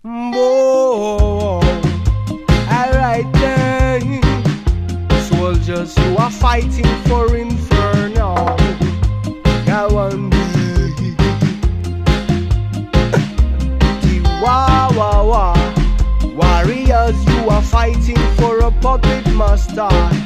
Whoa, alright then. Soldiers, you are fighting for Inferno. That one be wah wah wah. Warriors, you are fighting for a puppet master.